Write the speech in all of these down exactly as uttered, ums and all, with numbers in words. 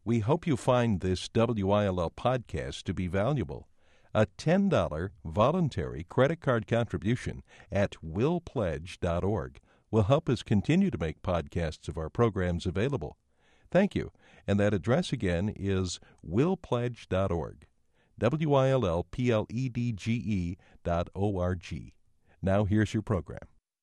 We hope you find this W I L L podcast to be valuable. A ten dollars voluntary credit card contribution at will pledge dot org will help us continue to make podcasts of our programs available. Thank you. And that address again is will pledge dot org. W I L L P L E D G E dot O R G. Now here's your program.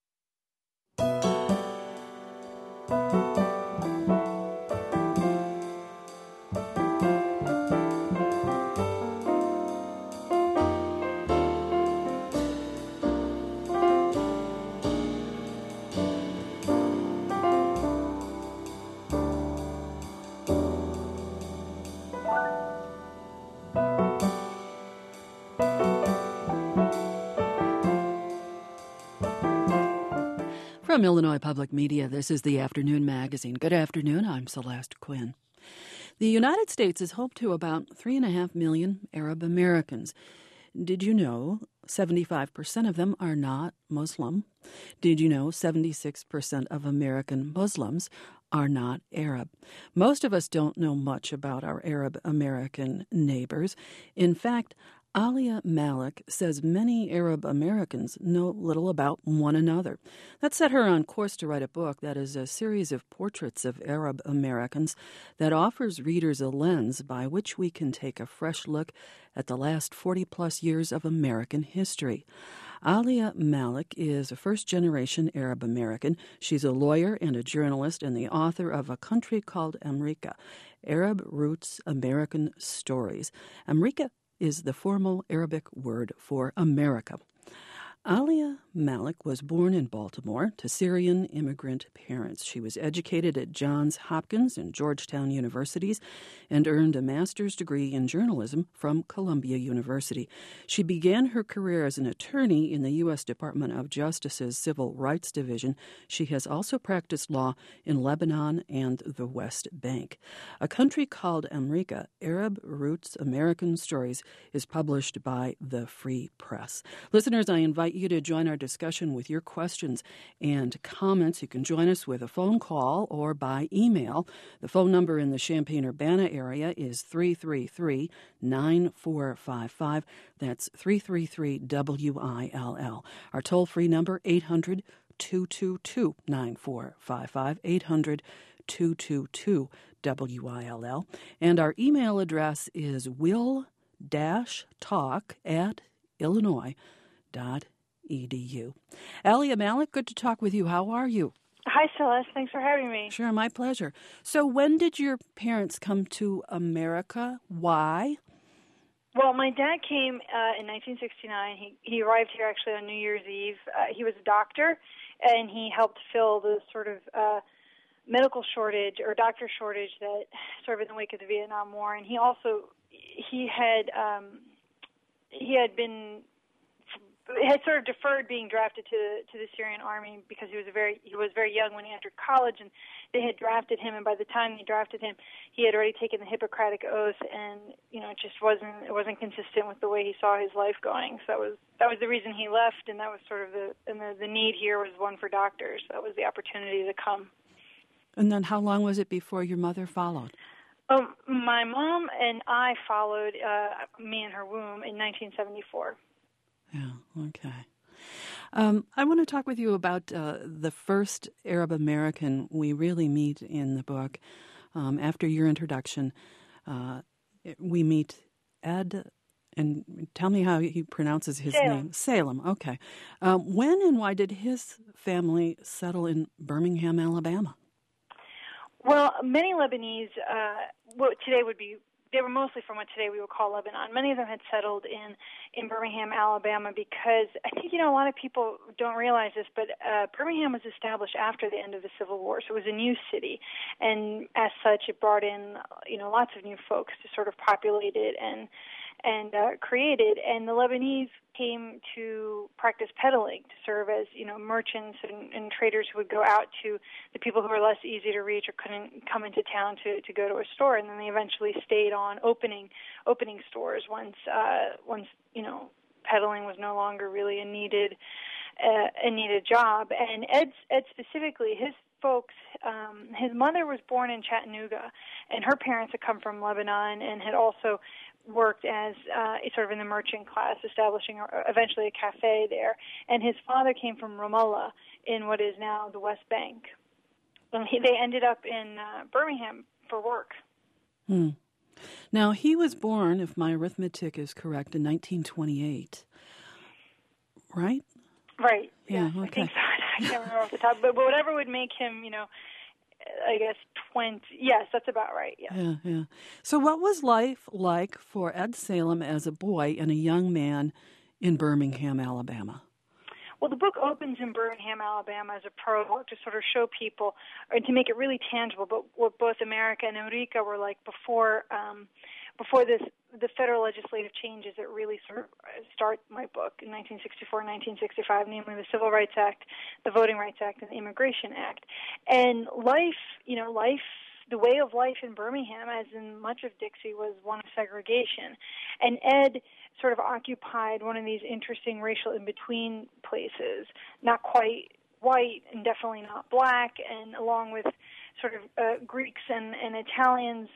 From Illinois Public Media, this is the Afternoon Magazine. Good afternoon, I'm Celeste Quinn. The United States is home to about three and a half million Arab Americans. Did you know seventy-five percent of them are not Muslim? Did you know seventy-six percent of American Muslims are not Arab? Most of us don't know much about our Arab American neighbors. In fact, Alia Malik says many Arab Americans know little about one another. That set her on course to write a book that is a series of portraits of Arab Americans that offers readers a lens by which we can take a fresh look at the last forty-plus years of American history. Alia Malik is a first-generation Arab American. She's a lawyer and a journalist and the author of A Country Called America, Arab Roots American Stories. America is the formal Arabic word for America. Alia Malik was born in Baltimore to Syrian immigrant parents. She was educated at Johns Hopkins and Georgetown universities and earned a master's degree in journalism from Columbia University. She began her career as an attorney in the U S Department of Justice's Civil Rights Division. She has also practiced law in Lebanon and the West Bank. A Country Called America, Arab Roots American Stories is published by the Free Press. Listeners, I invite you to join our discussion with your questions and comments. You can join us with a phone call or by email. The phone number in the Champaign-Urbana area is three three three, nine four five five. That's three three three W I L L. Our toll-free number, eight hundred, two two two, nine four five five, eight hundred, two two two, W I L L. And our email address is will dash talk at illinois dot edu. Alia Malik, good to talk with you. How are you? Hi, Celeste. Thanks for having me. Sure, my pleasure. So when did your parents come to America? Why? Well, my dad came uh, in nineteen sixty-nine. He he arrived here actually on New Year's Eve. Uh, he was a doctor, and he helped fill the sort of uh, medical shortage or doctor shortage that sort of in the wake of the Vietnam War. And he also he had um, he had been had sort of deferred being drafted to to the Syrian army because he was a very he was very young when he entered college, and they had drafted him. And by the time they drafted him, he had already taken the Hippocratic Oath, and you know it just wasn't it wasn't consistent with the way he saw his life going. So that was that was the reason he left, and that was sort of the and the, the need here was one for doctors. That was the opportunity to come. And then how long was it before your mother followed? Um, my mom and I followed uh, me in her womb in nineteen seventy-four. Yeah, okay. Um, I want to talk with you about uh, the first Arab American we really meet in the book. Um, after your introduction, uh, we meet Ed, and tell me how he pronounces his Salem. name. Salem, okay. Um, when and why did his family settle in Birmingham, Alabama? Well, many Lebanese, uh, what today would be, they were mostly from what today we would call Lebanon. Many of them had settled in, in Birmingham, Alabama, because I think, you know, a lot of people don't realize this, but uh, Birmingham was established after the end of the Civil War, so it was a new city. And as such, it brought in, you know, lots of new folks to sort of populate it and and uh, created. And the Lebanese came to practice peddling, to serve as, you know, merchants and, and traders who would go out to the people who were less easy to reach or couldn't come into town to, to go to a store. And then they eventually stayed on opening opening stores once uh, once you know peddling was no longer really a needed uh, a needed job. And Ed Ed specifically, his folks, um, his mother was born in Chattanooga, and her parents had come from Lebanon and had also worked as uh, sort of in the merchant class, establishing eventually a cafe there. And his father came from Ramallah in what is now the West Bank. And he, they ended up in uh, Birmingham for work. Hmm. Now, he was born, if my arithmetic is correct, in nineteen twenty-eight, right? Right. Yeah, yeah okay. I think so. I can't remember off the top, but, but whatever would make him, you know, I guess twenty. Yes, that's about right. Yes. Yeah, yeah. So, what was life like for Ed Salem as a boy and a young man in Birmingham, Alabama? Well, the book opens in Birmingham, Alabama, as a prologue to sort of show people, or to make it really tangible, but what both America and Eureka were like before, um, before this, the federal legislative changes that really sort of start my book in nineteen sixty-four and nineteen sixty-five, namely the Civil Rights Act, the Voting Rights Act, and the Immigration Act. And life, you know, life, the way of life in Birmingham, as in much of Dixie, was one of segregation. And Ed sort of occupied one of these interesting racial in-between places, not quite white and definitely not black, and along with sort of uh, Greeks and, and Italians,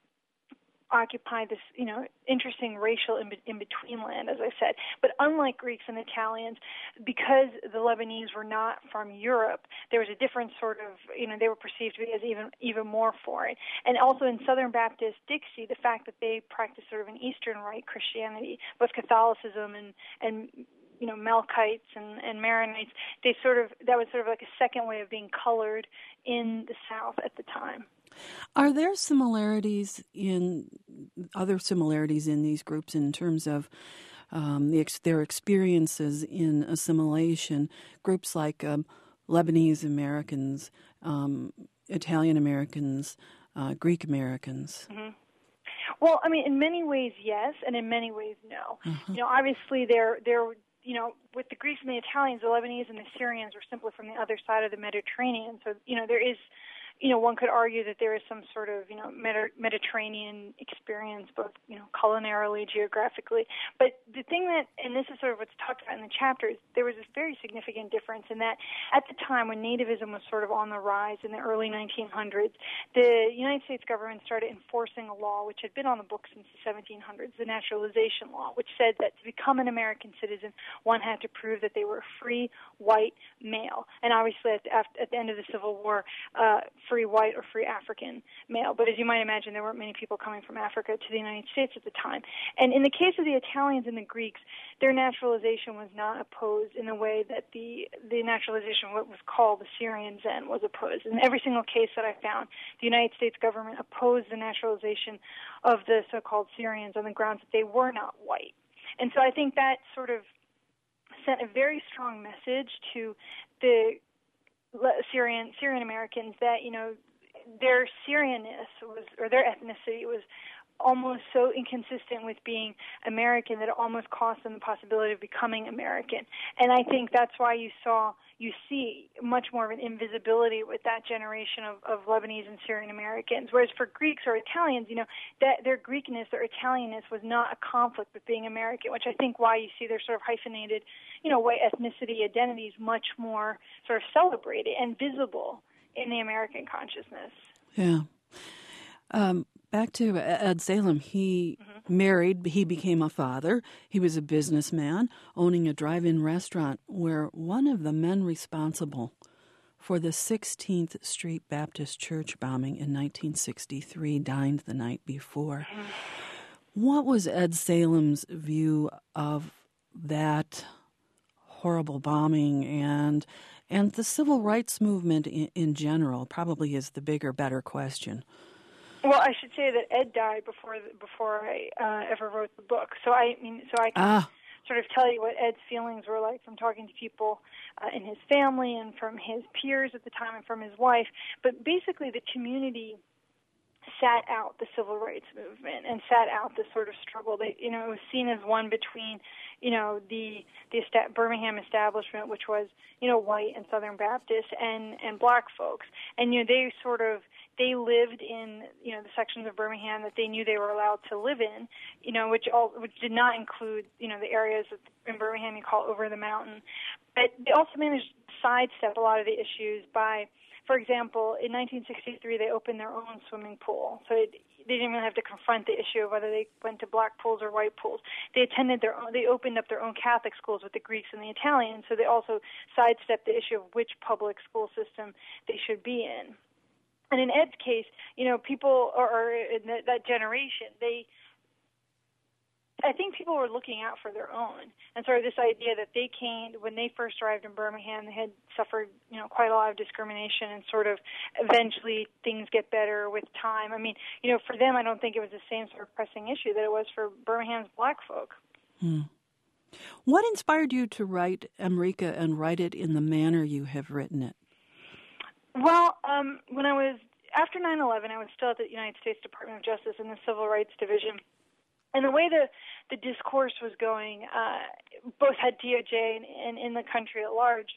occupied this, you know, interesting racial in, in between land, as I said. But unlike Greeks and Italians, because the Lebanese were not from Europe, there was a different sort of, you know, they were perceived to be as even even more foreign. And also in Southern Baptist Dixie, the fact that they practiced sort of an Eastern Rite Christianity, both Catholicism and and you know, Melkites and, and Maronites, they sort of, that was sort of like a second way of being colored in the South at the time. Are there similarities in, other similarities in these groups in terms of um, the, their experiences in assimilation? Groups like um, Lebanese Americans, um, Italian Americans, uh, Greek Americans. Mm-hmm. Well, I mean, in many ways, yes, and in many ways, no. Uh-huh. You know, obviously, they're they're you know, with the Greeks and the Italians, the Lebanese and the Syrians were simply from the other side of the Mediterranean. So, you know, there is, you know, one could argue that there is some sort of, you know, Mediterranean experience, both, you know, culinarily, geographically. But the thing that, and this is sort of what's talked about in the chapter, is there was this very significant difference in that at the time when nativism was sort of on the rise in the early nineteen hundreds, the United States government started enforcing a law which had been on the books since the seventeen hundreds, the naturalization law, which said that to become an American citizen, one had to prove that they were a free white male. And obviously at the, at the end of the Civil War, uh, free white or free African male. But as you might imagine, there weren't many people coming from Africa to the United States at the time. And in the case of the Italians and the Greeks, their naturalization was not opposed in the way that the the naturalization, what was called the Syrians then, was opposed. In every single case that I found, the United States government opposed the naturalization of the so-called Syrians on the grounds that they were not white. And so I think that sort of sent a very strong message to the Syrian Syrian Americans that, you know, their Syrianness was, or their ethnicity was almost so inconsistent with being American that it almost cost them the possibility of becoming American. And I think that's why you saw, you see much more of an invisibility with that generation of, of Lebanese and Syrian Americans. Whereas for Greeks or Italians, you know, that their Greekness or Italianness was not a conflict with being American, which I think why you see their sort of hyphenated, you know, white ethnicity identities much more sort of celebrated and visible in the American consciousness. Yeah. Um, back to Ed Salem. He mm-hmm. married, he became a father. He was a businessman owning a drive-in restaurant where one of the men responsible for the sixteenth Street Baptist Church bombing in nineteen sixty-three dined the night before. Mm-hmm. What was Ed Salem's view of that horrible bombing and and the civil rights movement in, in general? Probably is the bigger, better question. Well, I should say that Ed died before before I uh, ever wrote the book. So I mean, so I can ah. sort of tell you what Ed's feelings were like from talking to people uh, in his family and from his peers at the time and from his wife. But basically, the community sat out the civil rights movement and sat out this sort of struggle. They, you know, it was seen as one between, you know, the the esta- Birmingham establishment, which was, you know, white and Southern Baptist, and and black folks. And you know, they sort of they lived in, you know, the sections of Birmingham that they knew they were allowed to live in, you know, which all which did not include, you know, the areas that in Birmingham you call over the mountain. But they also managed to sidestep a lot of the issues by for example, in nineteen sixty-three, they opened their own swimming pool. So it, they didn't really have to confront the issue of whether they went to black pools or white pools. They attended their own, they opened up their own Catholic schools with the Greeks and the Italians, so they also sidestepped the issue of which public school system they should be in. And in Ed's case, you know, people, or, or in the, that generation, they, I think people were looking out for their own, and sort of this idea that they came, when they first arrived in Birmingham, they had suffered, you know, quite a lot of discrimination, and sort of eventually things get better with time. I mean, you know, for them, I don't think it was the same sort of pressing issue that it was for Birmingham's black folk. Hmm. What inspired you to write America and write it in the manner you have written it? Well, um, when I was, after nine eleven, I was still at the United States Department of Justice in the Civil Rights Division. And the way the, the discourse was going, uh, both at D O J and, and in the country at large,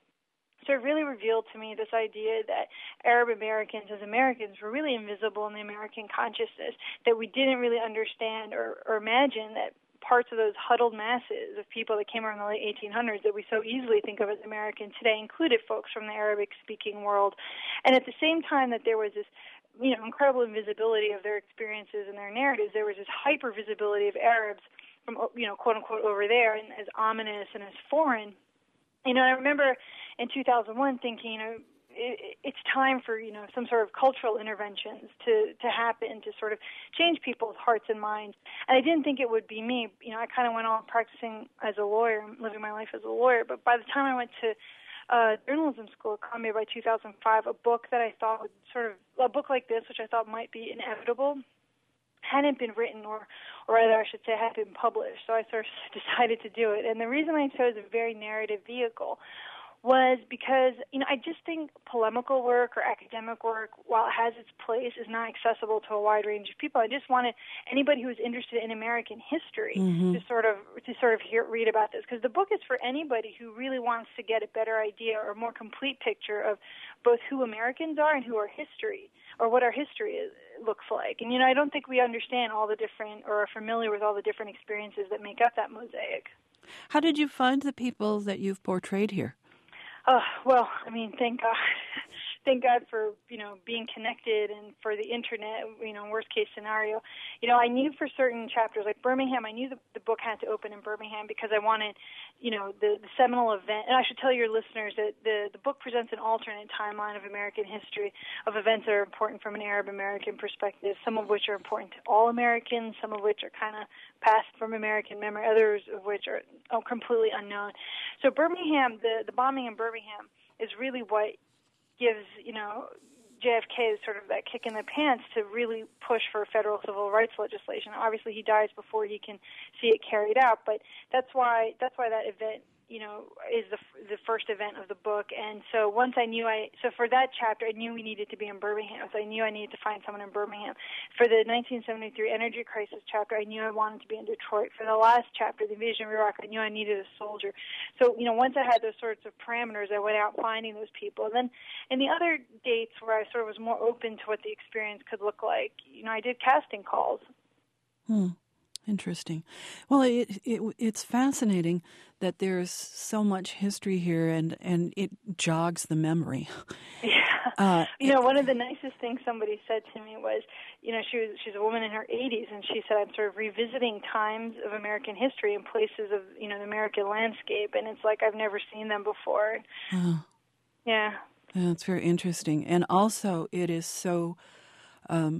so it really revealed to me this idea that Arab Americans as Americans were really invisible in the American consciousness, that we didn't really understand or, or imagine that parts of those huddled masses of people that came around in the late eighteen hundreds that we so easily think of as American today included folks from the Arabic-speaking world. And at the same time that there was this, you know, incredible invisibility of their experiences and their narratives, there was this hyper-visibility of Arabs from, you know, quote-unquote over there and as ominous and as foreign. You know, I remember in two thousand one thinking, you know, it, it's time for, you know, some sort of cultural interventions to, to happen to sort of change people's hearts and minds. And I didn't think it would be me. You know, I kind of went on practicing as a lawyer, living my life as a lawyer. But by the time I went to uh, journalism school at Columbia by two thousand five, a book that I thought would sort of, a book like this, which I thought might be inevitable, hadn't been written, or, or rather I should say had been published. So I sort of decided to do it. And the reason I chose a very narrative vehicle was because, you know, I just think polemical work or academic work, while it has its place, is not accessible to a wide range of people. I just wanted anybody who is interested in American history mm-hmm. to sort of to sort of hear, read about this, because the book is for anybody who really wants to get a better idea or a more complete picture of both who Americans are and who our history, or what our history is, looks like. And, you know, I don't think we understand all the different, or are familiar with all the different experiences that make up that mosaic. How did you find the people that you've portrayed here? Oh, well, I mean, thank God. Thank God for, you know, being connected and for the internet, you know, worst case scenario. You know, I knew for certain chapters, like Birmingham, I knew the, the book had to open in Birmingham because I wanted, you know, the, the seminal event. And I should tell your listeners that the, the book presents an alternate timeline of American history, of events that are important from an Arab American perspective, some of which are important to all Americans, some of which are kind of passed from American memory, others of which are oh, completely unknown. So Birmingham, the, the bombing in Birmingham is really what gives, you know, J F K sort of that kick in the pants to really push for federal civil rights legislation. Obviously, he dies before he can see it carried out, but that's why that's why that event, you know, is the the first event of the book. And so once I knew I, so for that chapter, I knew we needed to be in Birmingham. So I knew I needed to find someone in Birmingham. For the nineteen seventy-three energy crisis chapter, I knew I wanted to be in Detroit. For the last chapter, the invasion of Iraq, I knew I needed a soldier. So, you know, once I had those sorts of parameters, I went out finding those people. And then in the other dates where I sort of was more open to what the experience could look like, you know, I did casting calls. Hmm. Interesting. Well, it, it it's fascinating that there's so much history here, and, and it jogs the memory. Yeah. Uh, you know, one of the nicest things somebody said to me was, you know, she was she's a woman in her eighties, and she said, I'm sort of revisiting times of American history and places of, you know, the American landscape, and it's like I've never seen them before. Oh. Yeah. That's very interesting. And also, it is so um,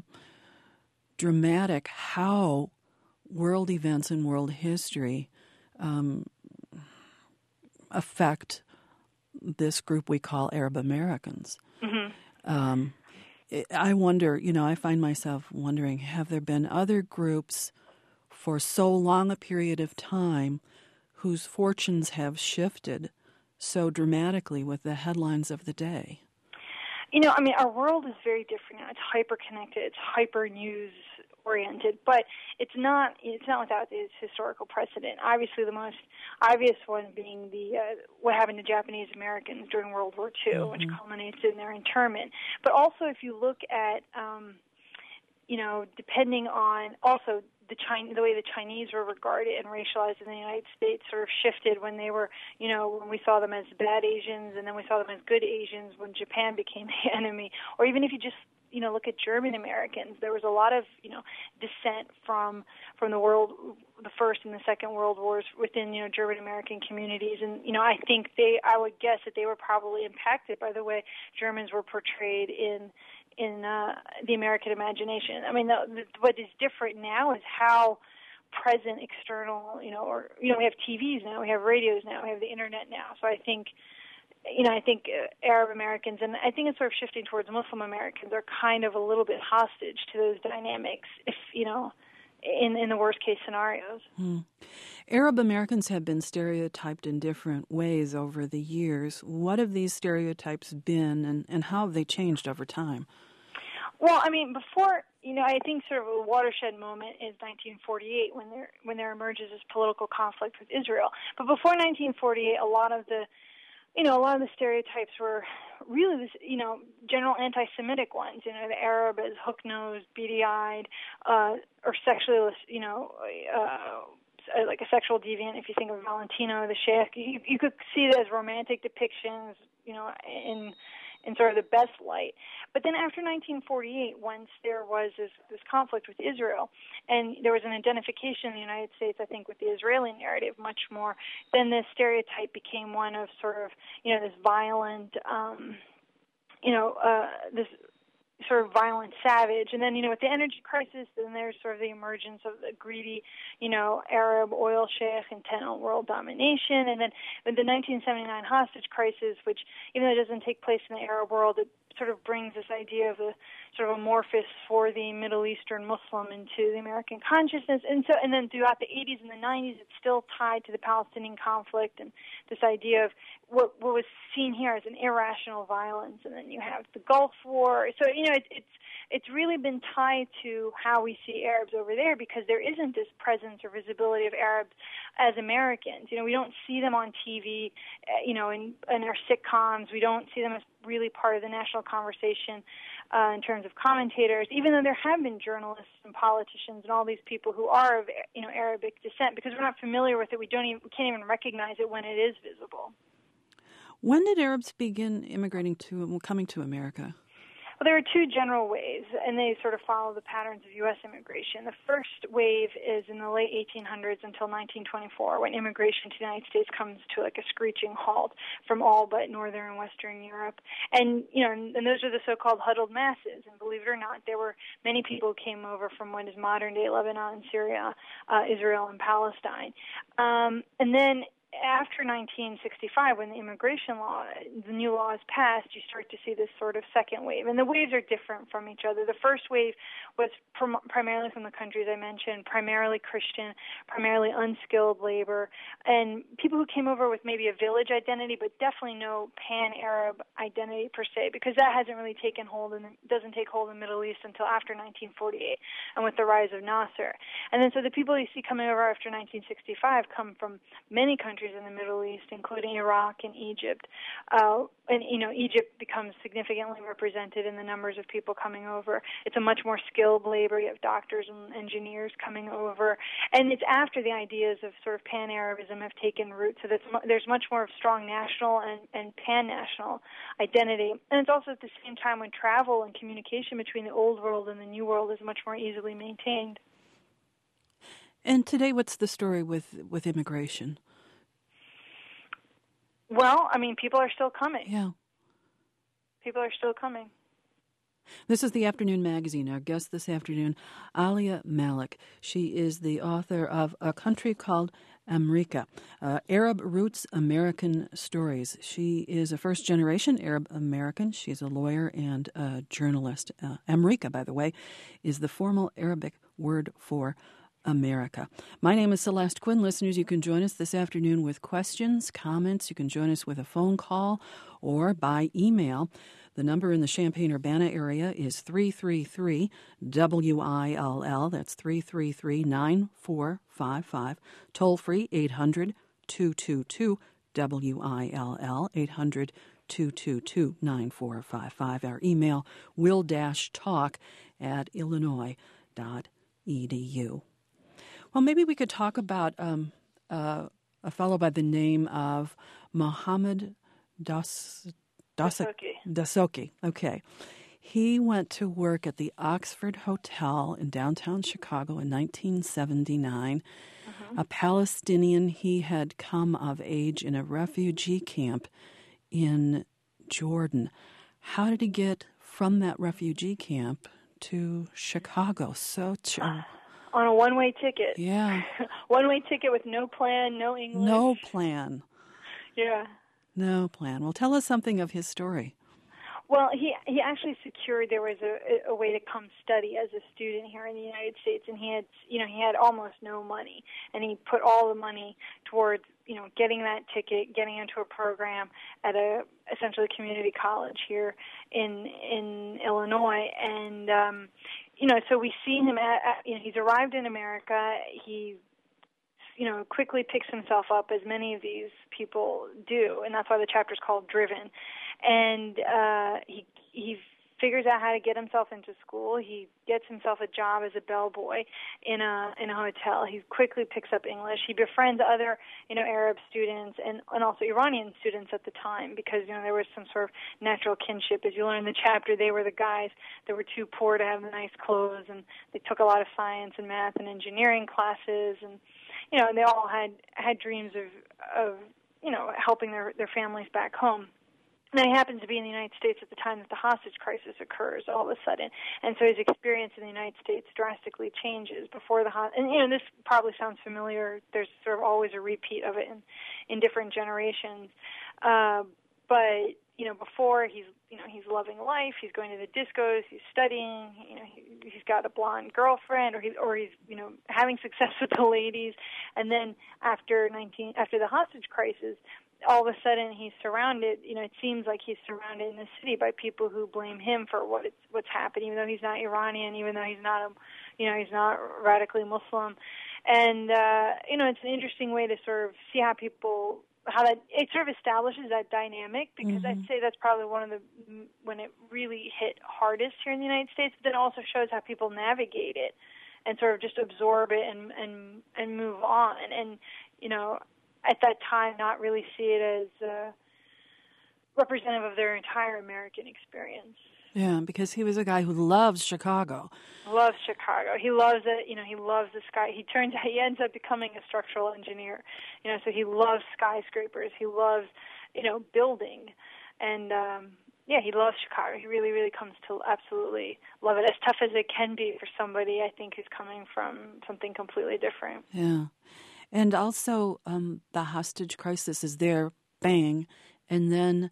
dramatic how world events and world history um, affect this group we call Arab Americans. Mm-hmm. Um, I wonder, you know, I find myself wondering, have there been other groups for so long a period of time whose fortunes have shifted so dramatically with the headlines of the day? You know, I mean, our world is very different now. It's hyper-connected. It's hyper-news oriented, but it's not it's not without its historical precedent. Obviously, the most obvious one being the uh, what happened to Japanese Americans during World War Two, mm-hmm. which culminates in their internment. But also, if you look at um, you know, depending on also the Chine, the way the Chinese were regarded and racialized in the United States sort of shifted when they were, you know, when we saw them as bad Asians, and then we saw them as good Asians when Japan became the enemy. Or even if you just, you know, look at German Americans, there was a lot of, you know, dissent from from the world, the First and the Second World Wars within, you know, German American communities. And, you know, I think they, I would guess that they were probably impacted by the way Germans were portrayed in in uh, the American imagination. I mean, the, the, what is different now is how present external, you know, or, you know, we have T Vs now, we have radios now, we have the internet now. So I think, you know, I think uh, Arab Americans, and I think it's sort of shifting towards Muslim Americans, are kind of a little bit hostage to those dynamics, if, you know, in, in the worst case scenarios. Hmm. Arab Americans have been stereotyped in different ways over the years. What have these stereotypes been, and, and how have they changed over time? Well, I mean, before, you know, I think sort of a watershed moment is nineteen forty-eight when there when there emerges this political conflict with Israel. But before nineteen forty-eight, a lot of the, you know, a lot of the stereotypes were really this, you know, general anti-Semitic ones. You know, the Arab as hook-nosed, beady-eyed, uh, or sexually, you know, uh, like a sexual deviant. If you think of Valentino, the Sheikh, you, you could see it as romantic depictions, you know, in in sort of the best light. But then after nineteen forty-eight, once there was this, this conflict with Israel, and there was an identification in the United States, I think, with the Israeli narrative much more, then this stereotype became one of sort of, you know, this violent, um, you know, uh, this sort of violent savage. And then, you know, with the energy crisis, then there's sort of the emergence of the greedy, you know, Arab oil sheikh intent on world domination. And then with the nineteen seventy-nine hostage crisis, which, even though it doesn't take place in the Arab world, it sort of brings this idea of a sort of amorphous for the Middle Eastern Muslim into the American consciousness. And so, and then throughout the eighties and the nineties, it's still tied to the Palestinian conflict and this idea of what, what was seen here as an irrational violence. And then you have the Gulf War. So, you know, it, it's it's really been tied to how we see Arabs over there, because there isn't this presence or visibility of Arabs as Americans. You know, we don't see them on T V, uh, you know, in, in our sitcoms. We don't see them as really part of the national conversation uh, in terms of commentators, even though there have been journalists and politicians and all these people who are of, you know, Arabic descent. Because we're not familiar with it, we don't even, we can't even recognize it when it is visible. When did Arabs begin immigrating to, coming to America? Well, there are two general waves, and they sort of follow the patterns of U S immigration. The first wave is in the late eighteen hundreds until nineteen twenty-four, when immigration to the United States comes to like a screeching halt from all but northern and western Europe. And, you know, and, and those are the so-called huddled masses. And believe it or not, there were many people who came over from what is modern-day Lebanon, Syria, uh, Israel, and Palestine. Um, and then after nineteen sixty-five, when the immigration law, the new law is passed, you start to see this sort of second wave. And the waves are different from each other. The first wave was prim- primarily from the countries I mentioned, primarily Christian, primarily unskilled labor, and people who came over with maybe a village identity, but definitely no pan-Arab identity per se, because that hasn't really taken hold and doesn't take hold in the Middle East until after nineteen forty-eight and with the rise of Nasser. And then so the people you see coming over after nineteen sixty-five come from many countries in the Middle East, including Iraq and Egypt. Uh, and, you know, Egypt becomes significantly represented in the numbers of people coming over. It's a much more skilled labor. You have doctors and engineers coming over. And it's after the ideas of sort of pan-Arabism have taken root, so that's, there's much more of strong national and, and pan-national identity. And it's also at the same time when travel and communication between the old world and the new world is much more easily maintained. And today, what's the story with, with immigration? Well, I mean, people are still coming. Yeah. People are still coming. This is the Afternoon Magazine. Our guest this afternoon, Alia Malik. She is the author of A Country Called Amrika, uh, Arab Roots American Stories. She is a first-generation Arab American. She's a lawyer and a journalist. Uh, Amrika, by the way, is the formal Arabic word for America. My name is Celeste Quinn. Listeners, you can join us this afternoon with questions, comments. You can join us with a phone call or by email. The number in the Champaign-Urbana area is three three three W I L L. That's three three three, nine four five five. Toll free, eight hundred, two two two, W I L L, eight hundred, two two two, nine four five five. Our email, will-talk at illinois dot e d u. Well, maybe we could talk about um, uh, a fellow by the name of Mohammed Das, Dasuki. Dasuki. Okay. He went to work at the Oxford Hotel in downtown Chicago in nineteen seventy-nine. Mm-hmm. A Palestinian, he had come of age in a refugee camp in Jordan. How did he get from that refugee camp to Chicago? So ch- on a one-way ticket. Yeah. One-way ticket with no plan, no English. No plan. Yeah. No plan. Well, tell us something of his story. Well, he he actually secured there was a, a way to come study as a student here in the United States, and he had you know he had almost no money, and he put all the money towards you know getting that ticket, getting into a program at a essentially community college here in in Illinois, and um, you know so we see him at, at you know he's arrived in America. He you know quickly picks himself up, as many of these people do, and that's why the chapter's called Driven. And uh, he he figures out how to get himself into school. He gets himself a job as a bellboy in a in a hotel. He quickly picks up English. He befriends other you know Arab students and, and also Iranian students at the time, because you know there was some sort of natural kinship. As you learn in the chapter, they were the guys that were too poor to have the nice clothes, and they took a lot of science and math and engineering classes, and you know they all had had dreams of of you know helping their their families back home. Now, he happens to be in the United States at the time that the hostage crisis occurs all of a sudden, and so his experience in the United States drastically changes before the hostage. And, you know, this probably sounds familiar. There's sort of always a repeat of it in, in different generations. Uh, but, you know, before he's, you know, he's loving life, he's going to the discos, he's studying, you know, he, he's got a blonde girlfriend, or he's, or he's, you know, having success with the ladies. And then after nineteen, after the hostage crisis, all of a sudden he's surrounded, you know, it seems like he's surrounded in the city by people who blame him for what it's, what's happened, even though he's not Iranian, even though he's not, a, you know, he's not radically Muslim. And, uh, you know, it's an interesting way to sort of see how people, how that, it sort of establishes that dynamic, because mm-hmm. I'd say that's probably one of the, when it really hit hardest here in the United States, but then also shows how people navigate it and sort of just absorb it and, and, and move on. And, you know, at that time, not really see it as uh, representative of their entire American experience. Yeah, because he was a guy who loves Chicago. Loves Chicago. He loves it. You know, he loves the sky. He turns. He ends up becoming a structural engineer. You know, so he loves skyscrapers. He loves, you know, building, and um, yeah, he loves Chicago. He really, really comes to absolutely love it. As tough as it can be for somebody, I think, who's coming from something completely different. Yeah. And also, um, the hostage crisis is there, bang, and then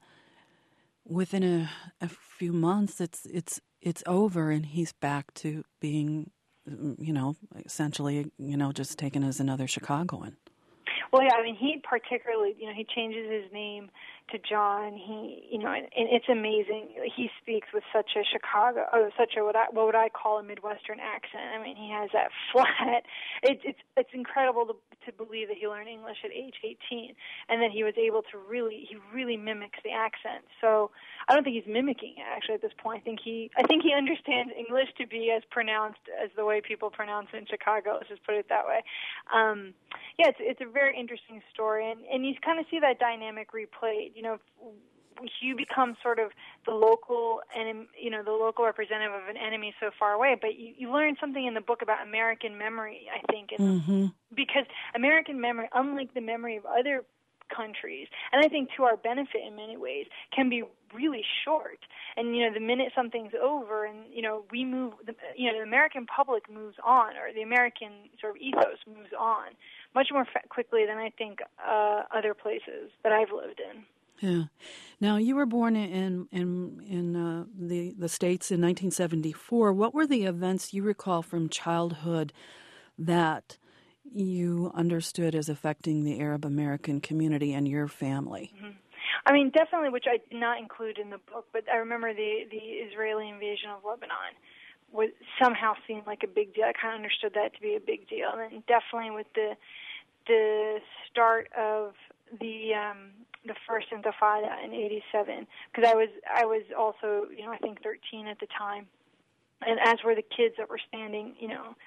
within a, a few months, it's it's it's over, and he's back to being, you know, essentially, you know, just taken as another Chicagoan. Well, yeah, I mean, he particularly, you know, he changes his name to John. He, you know, and, and it's amazing. He speaks with such a Chicago, or such a what I what would I call a Midwestern accent. I mean, he has that flat. It, it's it's incredible to to believe that he learned English at age eighteen, and that he was able to really he really mimics the accent. So I don't think he's mimicking it actually at this point. I think he I think he understands English to be as pronounced as the way people pronounce it in Chicago. Let's just put it that way. Um, yeah, it's it's a very interesting story, and and you kind of see that dynamic replayed. You know, you become sort of the local and you know the local representative of an enemy so far away, but you, you learn something in the book about American memory, I think, and mm-hmm. because American memory, unlike the memory of other countries, and I think to our benefit in many ways, can be really short. And you know, the minute something's over, and you know, we move, the, you know, the American public moves on, or the American sort of ethos moves on much more fa- quickly than I think uh, other places that I've lived in. Yeah. Now, you were born in in in uh, the the States in nineteen seventy-four. What were the events you recall from childhood that you understood as affecting the Arab American community and your family? Mm-hmm. I mean, definitely, which I did not include in the book, but I remember the, the Israeli invasion of Lebanon was somehow seemed like a big deal. I kind of understood that to be a big deal. And then definitely with the the start of the um, the first Intifada in eighty-seven, because I was I was also, you know, I think thirteen at the time, and as were the kids that were standing, you know,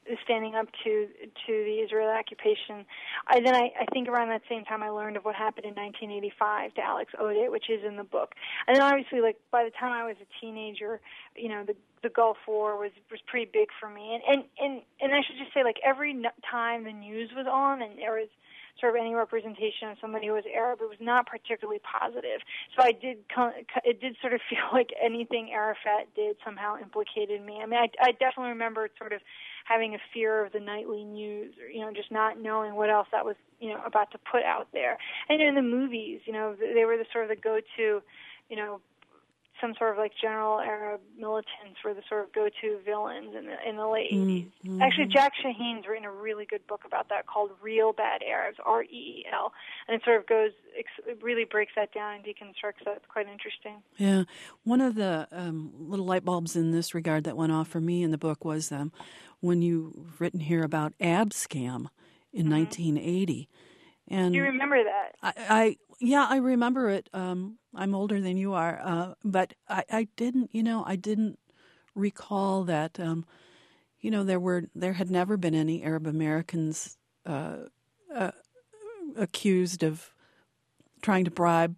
standing up to to the Israeli occupation. I, then I, I think around that same time I learned of what happened in nineteen eighty-five to Alex Odeh, which is in the book. And then obviously, like by the time I was a teenager, you know, the the Gulf War was was pretty big for me. And and and, and I should just say, like every time the news was on and there was sort of any representation of somebody who was Arab, it was not particularly positive. So I did, it did sort of feel like anything Arafat did somehow implicated me. I mean, I, I definitely remember sort of having a fear of the nightly news, or, you know, just not knowing what else that was, you know, about to put out there. And in the movies, you know, they were the sort of the go-to, you know, some sort of like general Arab militants were the sort of go-to villains in the in the late eighties. Mm-hmm. Actually, Jack Shaheen's written a really good book about that called Real Bad Arabs, R E E L, and it sort of goes, it really breaks that down and deconstructs that. It's quite interesting. Yeah. One of the um, little light bulbs in this regard that went off for me in the book was um, when you've written here about Abscam in mm-hmm. nineteen eighty. And do you remember that? I, I yeah, I remember it. Um, I'm older than you are, uh, but I, I didn't, you know, I didn't recall that, um, you know, there were there had never been any Arab Americans uh, uh, accused of trying to bribe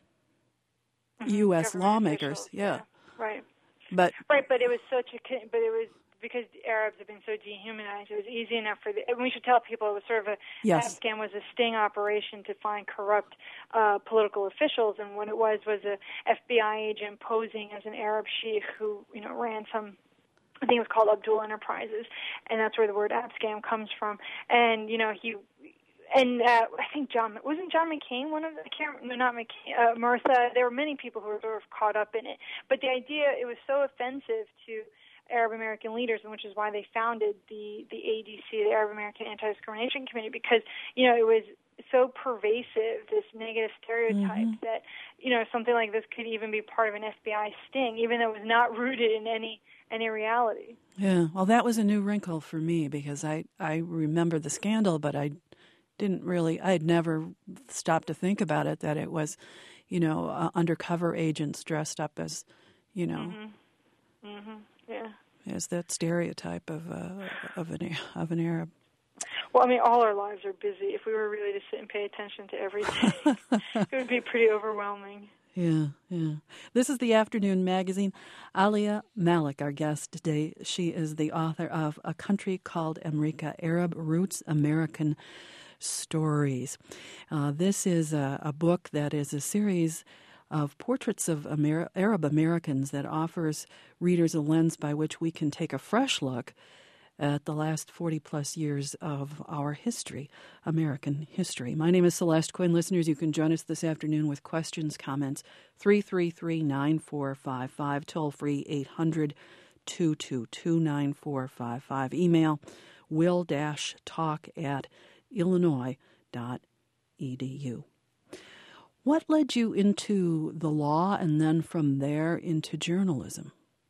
mm-hmm. U S Government lawmakers. Yeah. yeah, right. But right, but it was such a, but it was. Because Arabs have been so dehumanized, it was easy enough for the, and we should tell people it was sort of a, yes. Abscam was a sting operation to find corrupt uh, political officials, and what it was was a F B I agent posing as an Arab sheikh who, you know, ran some, I think it was called Abdul Enterprises, and that's where the word Abscam comes from. And, you know, he, and uh, I think John, wasn't John McCain one of the, I can't, no, not McCain, uh, Martha, there were many people who were sort of caught up in it. But the idea, it was so offensive to Arab American leaders, and which is why they founded the the A D C, the Arab American Anti-Discrimination Committee, because, you know, it was so pervasive, this negative stereotype, mm-hmm. that, you know, something like this could even be part of an F B I sting, even though it was not rooted in any any reality. Yeah, well, that was a new wrinkle for me, because I, I remember the scandal, but I didn't really, I had never stopped to think about it, that it was, you know, uh, undercover agents dressed up as, you know, mm-hmm. Mm-hmm. Yeah, as that stereotype of uh, of an of an Arab. Well, I mean, all our lives are busy. If we were really to sit and pay attention to everything, it would be pretty overwhelming. Yeah, yeah. This is the Afternoon Magazine. Alia Malik, our guest today. She is the author of A Country Called America: Arab Roots, American Stories. Uh, this is a, a book that is a series of portraits of Amer- Arab Americans that offers readers a lens by which we can take a fresh look at the last forty-plus years of our history, American history. My name is Celeste Quinn. Listeners, you can join us this afternoon with questions, comments, three three three, nine four five five, toll-free eight hundred, two two two, nine four five five, email will-talk at illinois dot e d u. What led you into the law and then from there into journalism?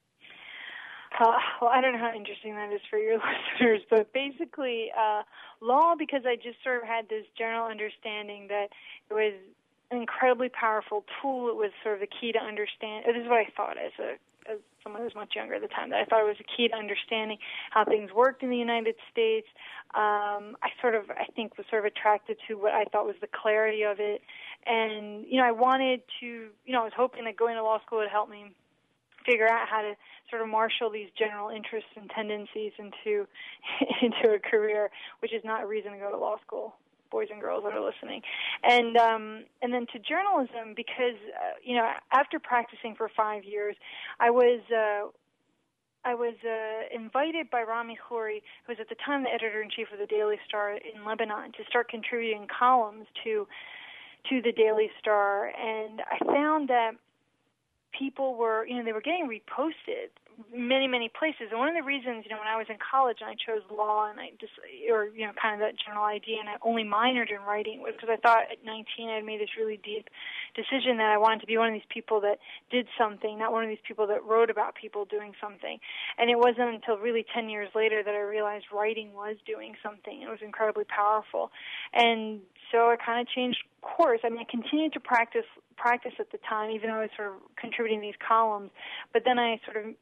Uh, well, I don't know how interesting that is for your listeners, but basically uh, law, because I just sort of had this general understanding that it was an incredibly powerful tool. It was sort of the key to understand. This is what I thought as a as someone who was much younger at the time, that I thought it was a key to understanding how things worked in the United States. Um, I sort of, I think, was sort of attracted to what I thought was the clarity of it. And, you know, I wanted to, you know, I was hoping that going to law school would help me figure out how to sort of marshal these general interests and tendencies into into a career, which is not a reason to go to law school, boys and girls that are listening. And um, and then to journalism, because, uh, you know, after practicing for five years, I was uh, I was uh, invited by Rami Khouri, who was at the time the editor-in-chief of the Daily Star in Lebanon, to start contributing columns to to the Daily Star. And I found that people were, you know, they were getting reposted many, many places. And one of the reasons, you know, when I was in college and I chose law and I just, or, you know, kind of that general idea, and I only minored in writing, was because I thought at nineteen I had made this really deep decision that I wanted to be one of these people that did something, not one of these people that wrote about people doing something. And it wasn't until really ten years later that I realized writing was doing something. It was incredibly powerful. And so I kind of changed course. I mean, I continued to practice practice at the time, even though I was sort of contributing these columns. But then I sort of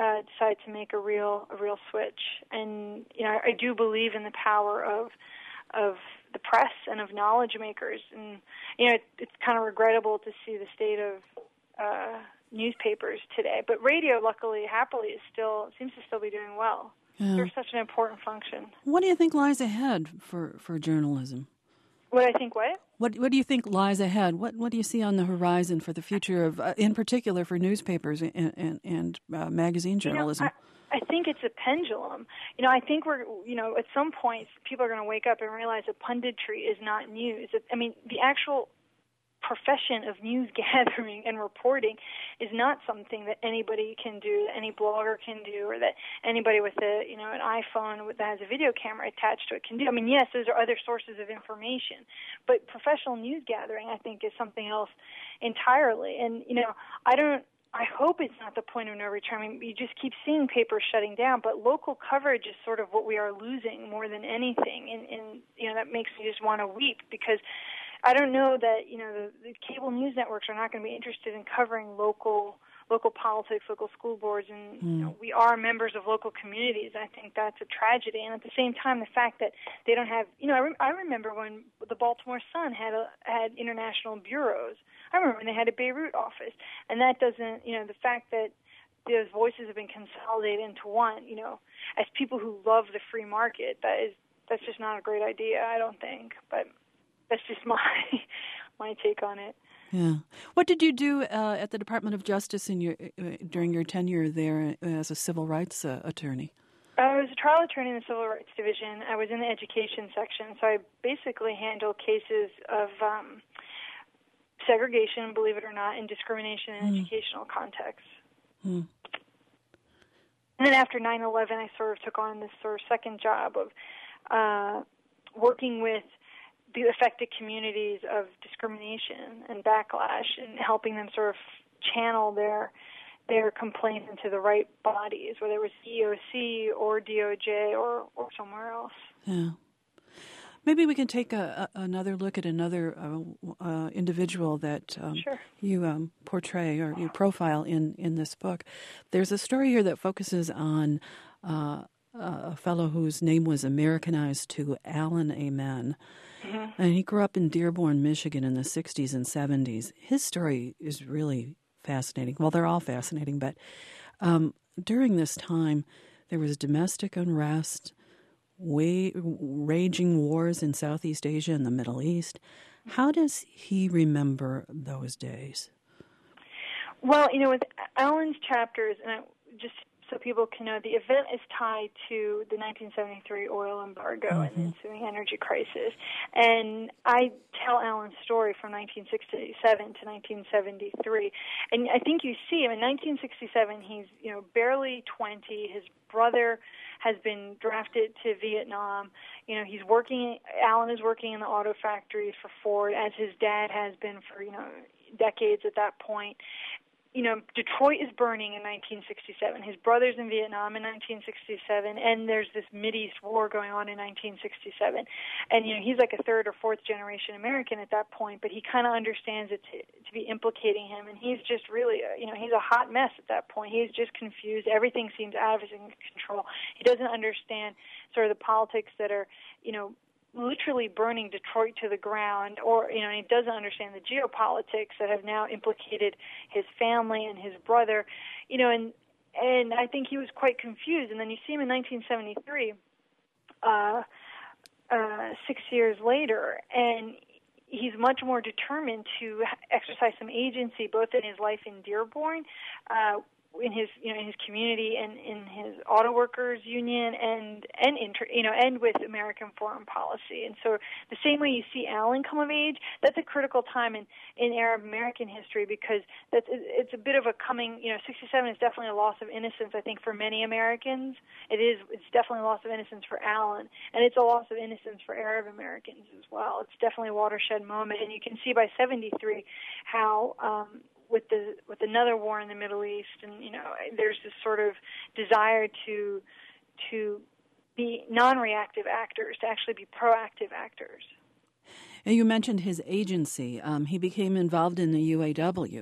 uh, decide to make a real a real switch. And you know, I, I do believe in the power of of the press and of knowledge makers. And you know, it, it's kind of regrettable to see the state of uh, newspapers today. But radio, luckily, happily, is still seems to still be doing well. Yeah. They're such an important function. What do you think lies ahead for, for journalism? What I think, what? What What do you think lies ahead? What What do you see on the horizon for the future of, uh, in particular, for newspapers and and, and uh, magazine journalism? You know, I, I think it's a pendulum. You know, I think we're, you know, at some point people are going to wake up and realize that punditry is not news. I mean, the actual profession of news gathering and reporting is not something that anybody can do, that any blogger can do, or that anybody with a, you know, an iPhone that has a video camera attached to it can do. I mean, yes, those are other sources of information, but professional news gathering, I think, is something else entirely. And, you know, I don't, I hope it's not the point of no return. I mean, you just keep seeing papers shutting down, but local coverage is sort of what we are losing more than anything. And, and you know, that makes me just want to weep, because I don't know that, you know, the, the cable news networks are not going to be interested in covering local local politics, local school boards, and mm. you know, we are members of local communities. I think that's a tragedy. And at the same time, the fact that they don't have, you know, I, re- I remember when the Baltimore Sun had a, had international bureaus. I remember when they had a Beirut office. And that doesn't, you know, the fact that those voices have been consolidated into one, you know, as people who love the free market, that is, that's just not a great idea, I don't think. But that's just my my take on it. Yeah. What did you do uh, at the Department of Justice in your uh, during your tenure there as a civil rights uh, attorney? I was a trial attorney in the Civil Rights Division. I was in the education section, so I basically handled cases of um, segregation, believe it or not, and discrimination in mm. educational contexts. Mm. And then after nine eleven, I sort of took on this sort of second job of uh, working with the affected communities of discrimination and backlash, and helping them sort of channel their their complaints into the right bodies, whether it was E O C or D O J or, or somewhere else. Yeah. Maybe we can take a, a, another look at another uh, uh, individual that um, sure. you um, portray or you profile in, in this book. There's a story here that focuses on uh, a fellow whose name was Americanized to Alan Amen. Mm-hmm. And he grew up in Dearborn, Michigan in the sixties and seventies. His story is really fascinating. Well, they're all fascinating, but um, during this time, there was domestic unrest, way, raging wars in Southeast Asia and the Middle East. How does he remember those days? Well, you know, with Alan's chapters, and I, just so people can know, the event is tied to the nineteen seventy-three oil embargo mm-hmm. and the ensuing energy crisis. And I tell Alan's story from nineteen sixty-seven to nineteen seventy-three. And I think you see him in nineteen sixty-seven, he's, you know, barely twenty. His brother has been drafted to Vietnam. You know, he's working, Alan is working in the auto factories for Ford, as his dad has been for, you know, decades at that point. You know, Detroit is burning in nineteen sixty-seven. His brother's in Vietnam in nineteen sixty-seven, and there's this Mideast war going on in nineteen sixty-seven. And, you know, he's like a third or fourth generation American at that point, but he kind of understands it to, to be implicating him. And he's just really, a, you know, he's a hot mess at that point. He's just confused. Everything seems out of his control. He doesn't understand sort of the politics that are, you know, literally burning Detroit to the ground, or, you know, he doesn't understand the geopolitics that have now implicated his family and his brother, you know, and and I think he was quite confused. And then you see him in nineteen seventy-three, uh, uh, six years later, and he's much more determined to exercise some agency, both in his life in Dearborn, uh, in his, you know, in his community, and in his auto workers union, and and inter, you know, and with American foreign policy. And so the same way you see Alan come of age, that's a critical time in, in Arab American history, because that's it's a bit of a coming, you know, sixty-seven is definitely a loss of innocence, I think, for many Americans. It is, it's definitely a loss of innocence for Alan, and it's a loss of innocence for Arab Americans as well. It's definitely a watershed moment, and you can see by seventy-three how um, with the with another war in the Middle East, and, you know, there's this sort of desire to to be non-reactive actors, to actually be proactive actors. And you mentioned his agency. Um, he became involved in the U A W.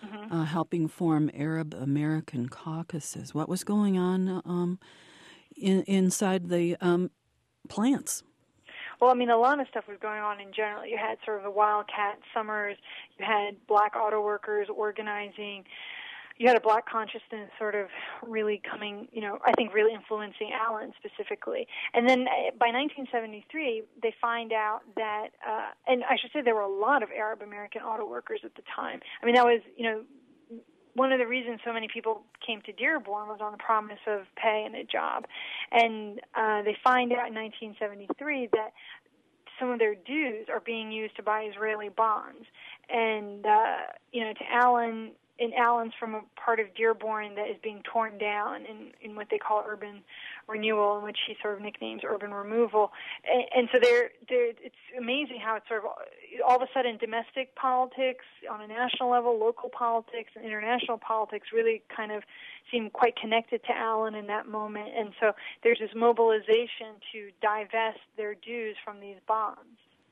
mm-hmm. uh, helping form Arab American caucuses. What was going on um, in, inside the um, plants? Well, I mean, a lot of stuff was going on in general. You had sort of the Wildcat Summers. You had black auto workers organizing. You had a black consciousness sort of really coming, you know, I think really influencing Allen specifically. And then by nineteen seventy-three, they find out that, uh, and I should say there were a lot of Arab American auto workers at the time. I mean, that was, you know, one of the reasons so many people came to Dearborn was on the promise of pay and a job. And uh, they find out in nineteen seventy-three that some of their dues are being used to buy Israeli bonds. And, uh, you know, to Allen, and Allen's from a part of Dearborn that is being torn down in, in what they call urban renewal, in which he sort of nicknames urban removal. And, and so they're, they're, it's amazing how it's sort of all of a sudden domestic politics on a national level, local politics, and international politics really kind of seem quite connected to Allen in that moment. And so there's this mobilization to divest their dues from these bonds.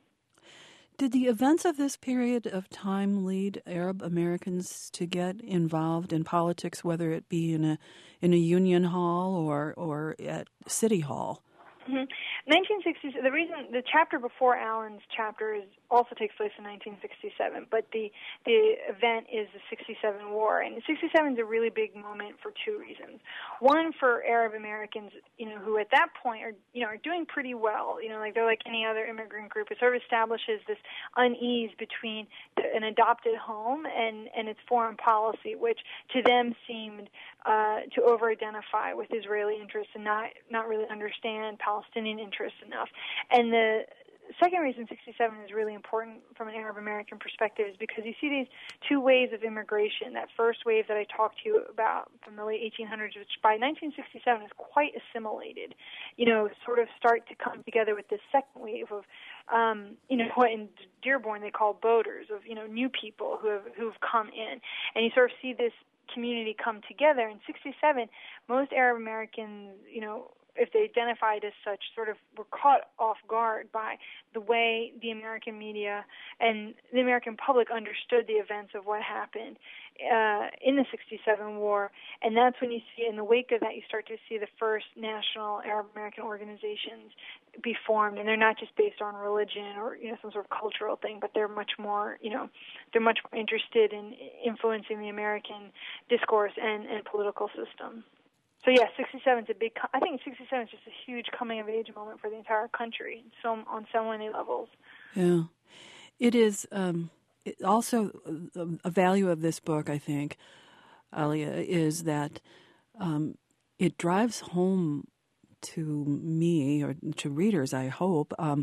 Did the events of this period of time lead Arab Americans to get involved in politics, whether it be in a in a union hall or, or at City Hall? Mm-hmm. nineteen sixties. The reason the chapter before Allen's chapter is also takes place in nineteen sixty-seven, but the the event is the sixty-seven war, and sixty-seven is a really big moment for two reasons. One, for Arab Americans, you know, who at that point are you know are doing pretty well. You know, like they're like any other immigrant group. It sort of establishes this unease between the, an adopted home and and its foreign policy, which to them seemed uh, to over-identify with Israeli interests and not not really understand Palestinian interests enough. And the second reason sixty-seven is really important from an Arab American perspective is because you see these two waves of immigration. That first wave that I talked to you about from the late eighteen hundreds, which by nineteen sixty-seven is quite assimilated, you know, sort of start to come together with this second wave of, um, you know, what in Dearborn they call boaters, of, you know, new people who have who've come in. And you sort of see this community come together. In sixty-seven, most Arab Americans, you know, if they identified as such, sort of were caught off guard by the way the American media and the American public understood the events of what happened uh, in the sixty-seven war. And that's when you see, in the wake of that, you start to see the first national Arab American organizations be formed. And they're not just based on religion or, you know, some sort of cultural thing, but they're much more, you know, they're much more interested in influencing the American discourse and, and political system. So yeah, sixty-seven is a big. I think sixty-seven is just a huge coming of age moment for the entire country, so on so many levels. Yeah, it is. Um, it also, a value of this book, I think, Alia, is that um, it drives home to me or to readers, I hope, um,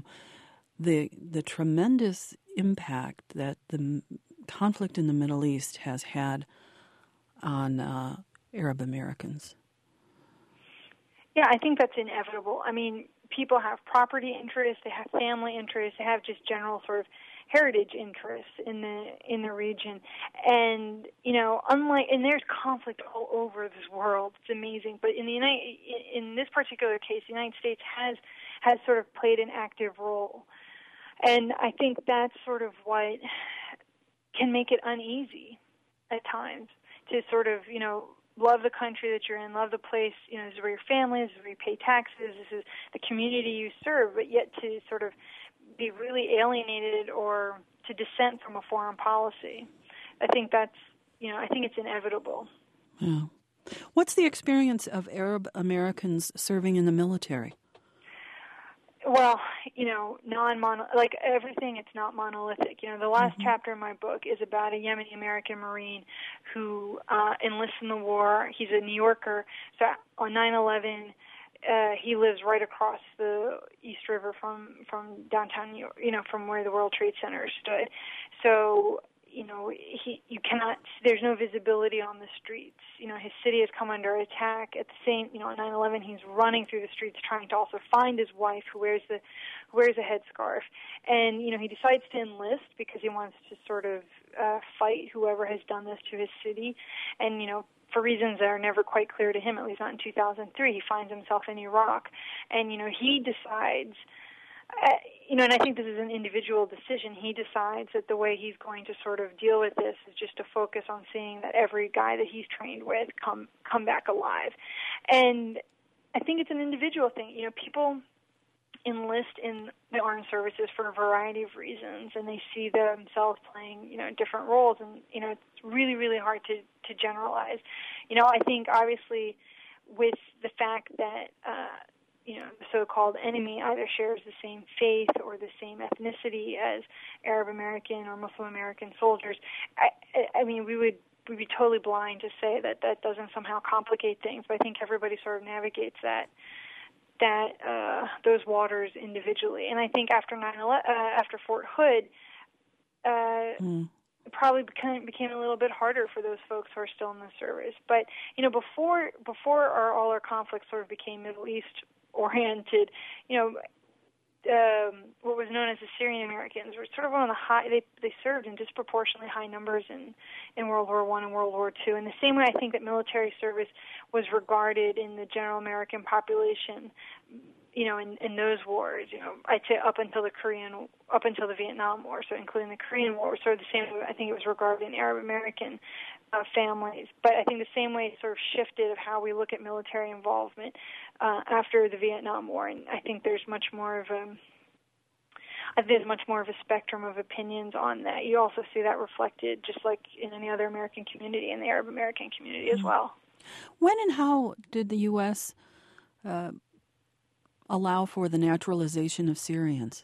the the tremendous impact that the conflict in the Middle East has had on uh, Arab Americans. Yeah, I think that's inevitable. I mean, people have property interests, they have family interests, they have just general sort of heritage interests in the in the region. And, you know, unlike and there's conflict all over this world. It's amazing. But in the United in this particular case, the United States has has sort of played an active role. And I think that's sort of what can make it uneasy at times to sort of, you know, love the country that you're in, love the place, you know, this is where your family is, this is where you pay taxes, this is the community you serve, but yet to sort of be really alienated or to dissent from a foreign policy. I think that's, you know, I think it's inevitable. Yeah. What's the experience of Arab Americans serving in the military? Well, you know, non-mono, like everything, it's not monolithic. You know, the last mm-hmm. chapter in my book is about a Yemeni American Marine who uh, enlists in the war. He's a New Yorker. So on nine eleven, uh, he lives right across the East River from from downtown New York, you know, from where the World Trade Center stood. So, you know, he you cannot, there's no visibility on the streets. You know, his city has come under attack. At the same, you know, on nine eleven, he's running through the streets trying to also find his wife who wears the who wears a headscarf. And, you know, he decides to enlist because he wants to sort of uh, fight whoever has done this to his city. And, you know, for reasons that are never quite clear to him, at least not in two thousand three, he finds himself in Iraq. And, you know, he decides... Uh, you know, and I think this is an individual decision. He decides that the way he's going to sort of deal with this is just to focus on seeing that every guy that he's trained with come come back alive. And I think it's an individual thing. You know, people enlist in the armed services for a variety of reasons, and they see themselves playing, you know, different roles. And, you know, it's really, really hard to, to generalize. You know, I think obviously with the fact that, uh, you know, the so-called enemy either shares the same faith or the same ethnicity as Arab American or Muslim American soldiers, I, I mean, we would we'd be totally blind to say that that doesn't somehow complicate things. But I think everybody sort of navigates that that uh, those waters individually. And I think after nine eleven, uh, after Fort Hood, uh, mm. it probably became became a little bit harder for those folks who are still in the service. But you know, before before our, all our conflicts sort of became Middle East oriented, you know, um, what was known as the Syrian Americans were sort of one of the high. They they served in disproportionately high numbers in, in World War One and World War Two. In the same way, I think that military service was regarded in the general American population, you know, in, in those wars. You know, I'd say up until the Korean, up until the Vietnam War, so including the Korean War, sort of the same way I think it was regarded in Arab American uh, families. But I think the same way it sort of shifted of how we look at military involvement uh, after the Vietnam War, and I think there's much more of a I think there's much more of a spectrum of opinions on that. You also see that reflected, just like in any other American community, in the Arab American community as well. When and how did the U S uh, allow for the naturalization of Syrians?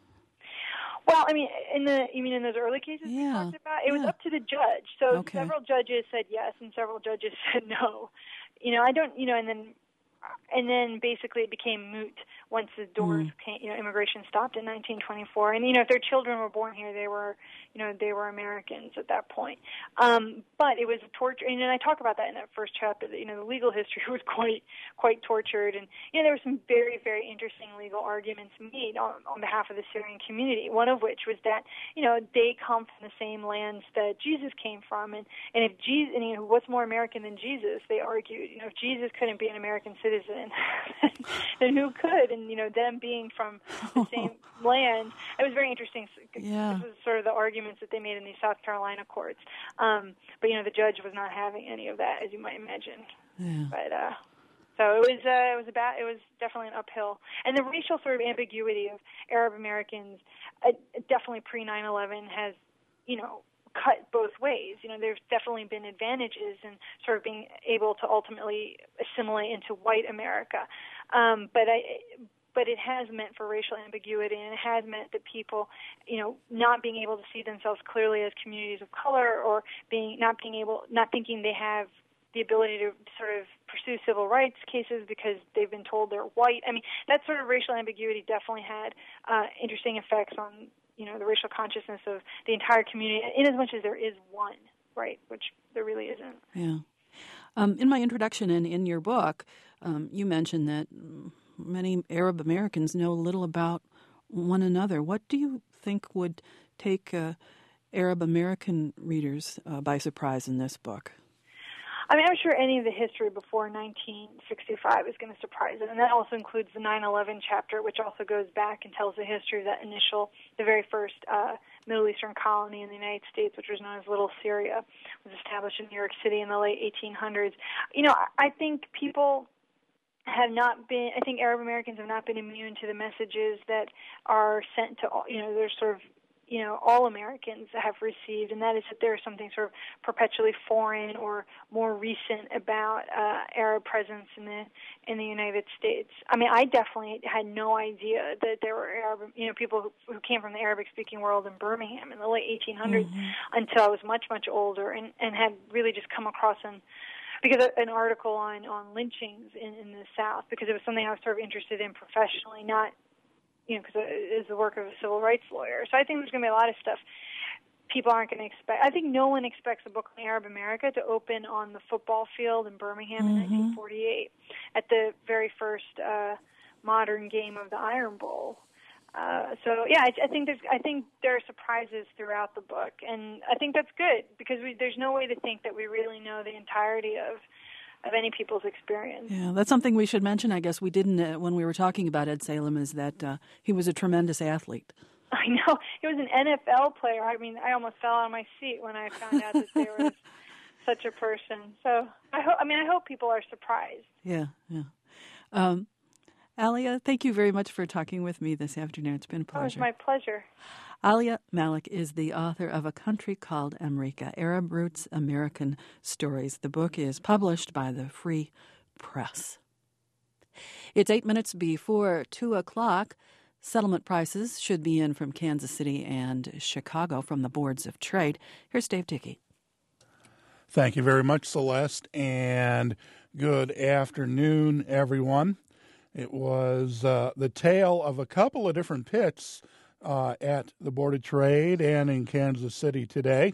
Well, I mean, in the you mean in those early cases yeah. we talked about, it yeah. was up to the judge. So okay. several judges said yes, and several judges said no. You know, I don't. You know, and then and then basically it became moot once the doors, mm. came, you know, immigration stopped in nineteen twenty-four. And you know, if their children were born here, they were, you know, they were Americans at that point. Um, but it was torture, and I talk about that in that first chapter. That you know, the legal history was quite quite tortured, and you know, there were some very very interesting legal arguments made on, on behalf of the Syrian community. One of which was that you know they come from the same lands that Jesus came from, and and if Jesus, and, you know, what's more American than Jesus? They argued. You know, if Jesus couldn't be an American citizen, then who could? And you know, them being from the same land, it was very interesting. Yeah. This was sort of the arguments that they made in these South Carolina courts. Um, but you know, the judge was not having any of that, as you might imagine. Yeah. But uh, so it was. Uh, it was about. It was definitely an uphill. And the racial sort of ambiguity of Arab Americans, uh, definitely pre nine eleven, has, you know, cut both ways. You know, there's definitely been advantages in sort of being able to ultimately assimilate into white America. Um, but I, but it has meant for racial ambiguity, and it has meant that people, you know, not being able to see themselves clearly as communities of color, or being not being able, not thinking they have the ability to sort of pursue civil rights cases because they've been told they're white. I mean, that sort of racial ambiguity definitely had uh, interesting effects on, you know, the racial consciousness of the entire community, in as much as there is one, right, which there really isn't. Yeah. Um, in my introduction and in your book, um, you mentioned that many Arab Americans know little about one another. What do you think would take uh, Arab American readers uh, by surprise in this book? I mean, I'm sure any of the history before nineteen sixty-five is going to surprise them, and that also includes the nine eleven chapter, which also goes back and tells the history of that initial, the very first uh, Middle Eastern colony in the United States, which was known as Little Syria, was established in New York City in the late eighteen hundreds. You know, I think people have not been, I think Arab Americans have not been immune to the messages that are sent to, you know, they're sort of, you know, all Americans have received, and that is that there is something sort of perpetually foreign or more recent about uh, Arab presence in the in the United States. I mean, I definitely had no idea that there were Arab, you know, people who, who came from the Arabic-speaking world in Birmingham in the late eighteen hundreds mm-hmm. until I was much, much older, and, and had really just come across an because an article on, on lynchings in, in the South, because it was something I was sort of interested in professionally, not, you know, because it is the work of a civil rights lawyer. So I think there's going to be a lot of stuff people aren't going to expect. I think no one expects a book on Arab America to open on the football field in Birmingham mm-hmm. in nineteen forty-eight at the very first uh, modern game of the Iron Bowl. Uh, so yeah, I, I think there's, I think there are surprises throughout the book, and I think that's good because we, there's no way to think that we really know the entirety of of any people's experience. Yeah, that's something we should mention. I guess we didn't uh, when we were talking about Ed Salem, is that uh, he was a tremendous athlete. I know. He was an N F L player. I mean, I almost fell out of my seat when I found out that there was such a person. So, I hope. I mean, I hope people are surprised. Yeah, yeah. Um, Alia, thank you very much for talking with me this afternoon. It's been a pleasure. Oh, it was my pleasure. Alia Malik is the author of A Country Called America, Arab Roots, American Stories. The book is published by the Free Press. It's eight minutes before two o'clock. Settlement prices should be in from Kansas City and Chicago from the Boards of Trade. Here's Dave Dickey. Thank you very much, Celeste, and good afternoon, everyone. It was uh, the tale of a couple of different pits uh, at the Board of Trade and in Kansas City today.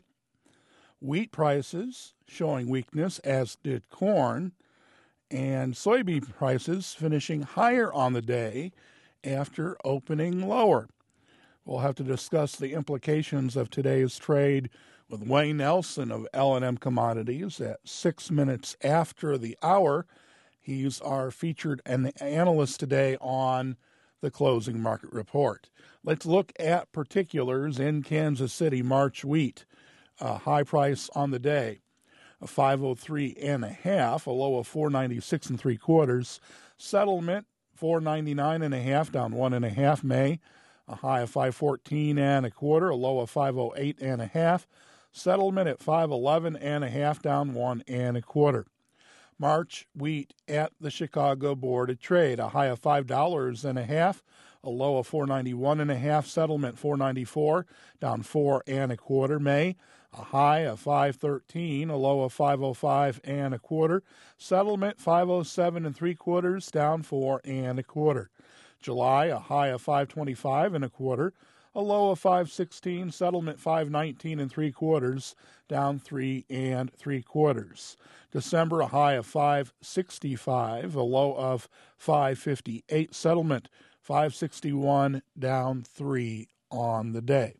Wheat prices showing weakness, as did corn, and soybean prices finishing higher on the day after opening lower. We'll have to discuss the implications of today's trade with Wayne Nelson of L and M Commodities at six minutes after the hour. He's our featured analyst today on the closing market report. Let's look at particulars in Kansas City March wheat. A high price on the day, a five oh three and a half, a low of four ninety-six and three quarters. Settlement four ninety-nine and a half, down one and a half. May, a high of five fourteen and a quarter, a low of five oh eight and a half. Settlement at five eleven and a half, down one and a quarter. March wheat at the Chicago Board of Trade, a high of five dollars and a half, a low of four ninety-one and a half. Settlement four ninety-four, down four and a quarter. May, a high of five thirteen, a low of five oh five and a quarter. Settlement five oh seven and three quarters, down four and a quarter. July, a high of five twenty-five and a quarter, a low of five sixteen. Settlement five nineteen and three quarters, down three and three quarters. December, a high of five sixty-five, a low of five fifty-eight. Settlement five sixty-one, down three on the day.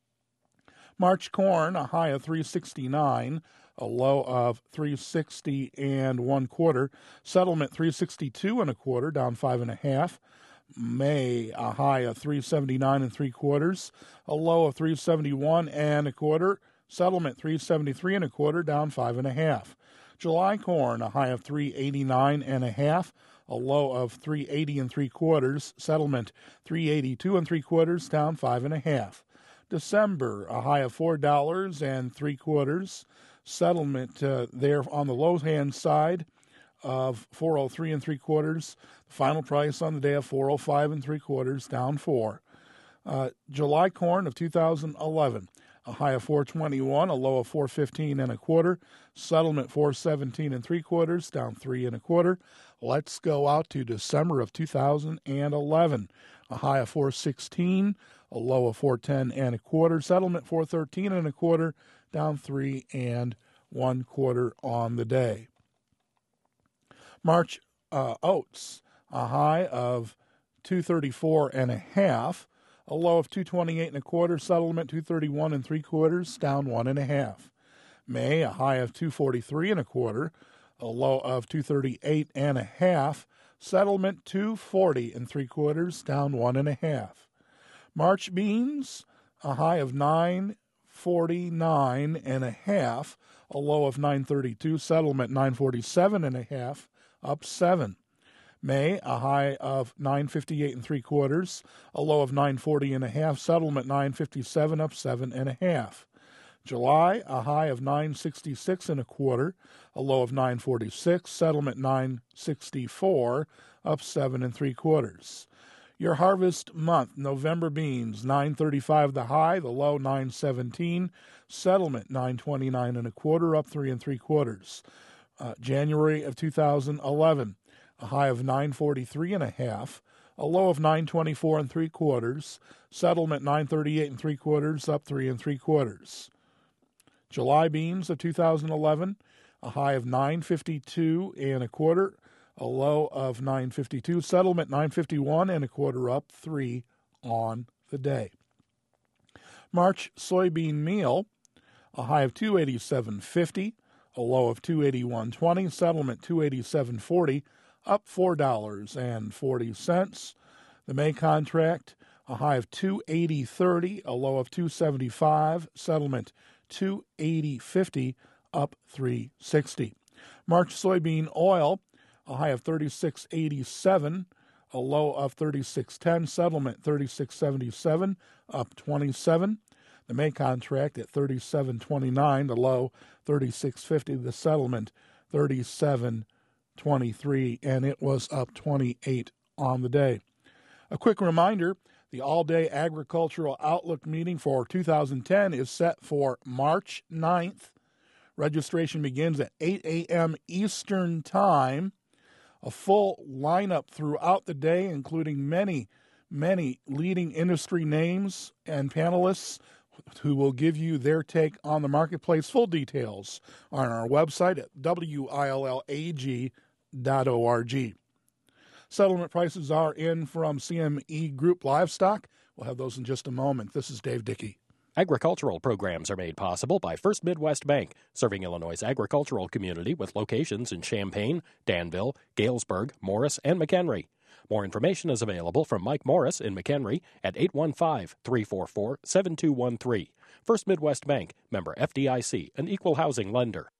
March corn, a high of three sixty-nine, a low of three sixty and one quarter. Settlement three sixty-two and a quarter, down five and a half. May, a high of three seventy-nine and three quarters, a low of three seventy-one and a quarter. Settlement three seventy-three and a quarter, down five and a half. July corn, a high of three eighty-nine and a half, a low of three eighty and three quarters. Settlement three eighty-two and three quarters, down five and a half. December, a high of four dollars and three quarters. Settlement uh, there on the low hand side of four oh three and three quarters. The final price on the day of four oh five and three quarters, down four. Uh, July corn of two thousand eleven, a high of four twenty-one, a low of four fifteen and a quarter. Settlement four seventeen and three quarters, down three and a quarter. Let's go out to December of two thousand eleven, a high of four sixteen, a low of four ten and a quarter. Settlement four thirteen and a quarter, down three and one quarter on the day. March uh, oats, a high of two thirty-four and a half, a low of two twenty-eight and a quarter. Settlement two thirty-one and three quarters, down one and a half. May, a high of two forty-three and a quarter, a low of two thirty-eight and a half. Settlement two forty and three quarters, down one and a half. March beans, a high of nine forty-nine and a half, a low of nine thirty-two. Settlement nine forty-seven and a half, up seven. May, a high of nine fifty-eight and three quarters, a low of nine forty and a half. Settlement nine fifty-seven, up seven and a half. July, a high of nine sixty-six and a quarter, a low of nine forty-six. Settlement nine sixty-four, up seven and three quarters. Your harvest month, November beans, nine thirty-five the high, the low nine seventeen. Settlement nine twenty-nine and a quarter, up three and three quarters. Uh, January of two thousand eleven, a high of nine forty-three and a half, a low of nine twenty-four and three quarters. Settlement nine thirty-eight and three quarters, up three and three quarters. July beans of two thousand eleven, a high of nine fifty-two and a quarter, a low of nine fifty-two. Settlement nine fifty-one and a quarter, up three on the day. March soybean meal, a high of two eighty-seven fifty, a low of two eighty-one twenty, settlement two eighty-seven forty, up four dollars and forty cents. The May contract, a high of two eighty thirty, a low of two seventy-five, settlement two eighty fifty, up three sixty. March soybean oil, a high of thirty-six eighty-seven, a low of thirty-six ten, settlement thirty-six seventy-seven, up twenty-seven. The May contract at thirty-seven twenty-nine, the low thirty-six fifty, the settlement thirty-seven twenty-three, and it was up twenty-eight on the day. A quick reminder, the all-day agricultural outlook meeting for two thousand ten is set for March ninth. Registration begins at eight a.m. Eastern Time. A full lineup throughout the day, including many, many leading industry names and panelists who will give you their take on the marketplace. Full details on our website at W I L L A G dot org. Settlement prices are in from C M E Group Livestock. We'll have those in just a moment. This is Dave Dickey. Agricultural programs are made possible by First Midwest Bank, serving Illinois' agricultural community with locations in Champaign, Danville, Galesburg, Morris, and McHenry. More information is available from Mike Morris in McHenry at eight one five, three four four, seven two one three. First Midwest Bank, member F D I C, an equal housing lender.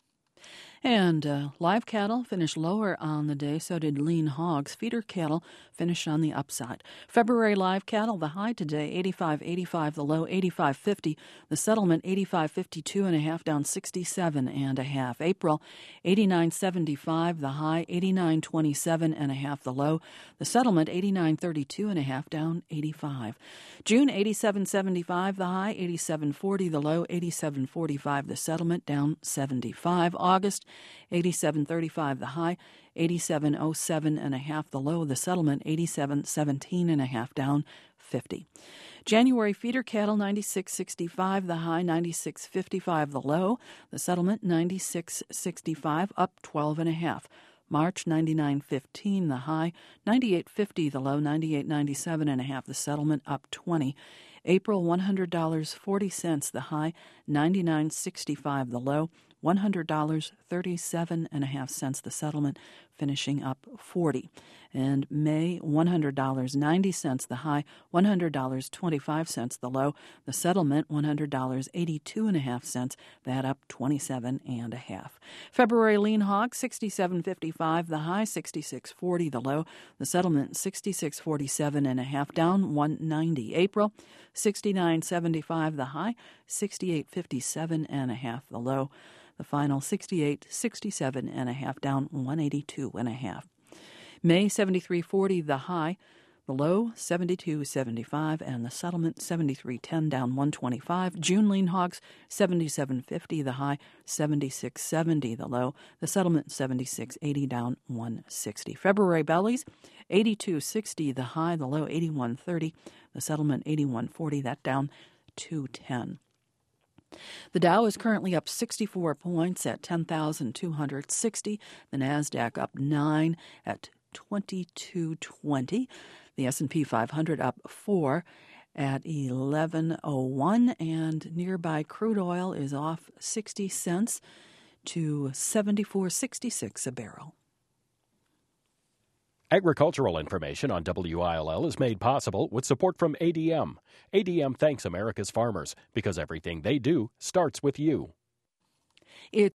And uh, live cattle finished lower on the day, so did lean hogs. Feeder cattle finished on the upside. February live cattle, the high today, eighty-five eighty-five, the low eighty-five fifty. The settlement, eighty-five fifty-two and a half, down sixty-seven and a half. April, eighty-nine seventy-five, the high, eighty-nine twenty-seven and a half, the low. The settlement, eighty-nine thirty-two and a half, down eighty-five. June, eighty-seven seventy-five, the high, eighty-seven forty, the low, eighty-seven forty-five, the settlement, down seventy-five. August, eighty-seven thirty-five, the high, eighty-seven oh seven and a half, the low. The settlement, eighty-seven seventeen and a half, down fifty. January feeder cattle, ninety-six sixty-five, the high, ninety-six fifty-five, the low. The settlement, ninety-six sixty-five, up twelve and a half. March, ninety-nine fifteen, the high, ninety-eight fifty, the low, ninety-eight ninety-seven and a half, the settlement, up twenty. April, one hundred dollars and forty cents, the high, ninety-nine sixty-five, the low, one hundred dollars and thirty-seven and a half cents, the settlement, finishing up forty. And May, one hundred dollars and ninety cents, the high, one hundred dollars and twenty-five cents, the low. The settlement, one hundred dollars and eighty-two and a half cents, that up twenty-seven and a half. February lean hog, sixty-seven fifty-five, the high, sixty-six forty, the low. The settlement, sixty-six forty-seven and a half, down one ninety. April, sixty-nine seventy-five, the high, sixty-eight fifty-seven and a half, the low. The final, sixty-eight sixty-seven and a half, down one eighty-two and a half. May, seventy-three forty, the high, the low, seventy-two seventy-five, and the settlement, seventy-three ten, down one twenty-five. June lean hogs, seventy-seven fifty, the high, seventy-six seventy, the low. The settlement, seventy-six eighty, down one sixty. February bellies, eighty-two sixty, the high, the low, eighty-one thirty. The settlement, eighty-one forty, that down two ten. The Dow is currently up sixty-four points at ten thousand two hundred sixty. The Nasdaq up nine at twenty-two twenty. The S and P five hundred up four at eleven oh one. And nearby crude oil is off sixty cents to seventy-four sixty-six a barrel. Agricultural information on W I L L is made possible with support from A D M. A D M thanks America's farmers because everything they do starts with you. It's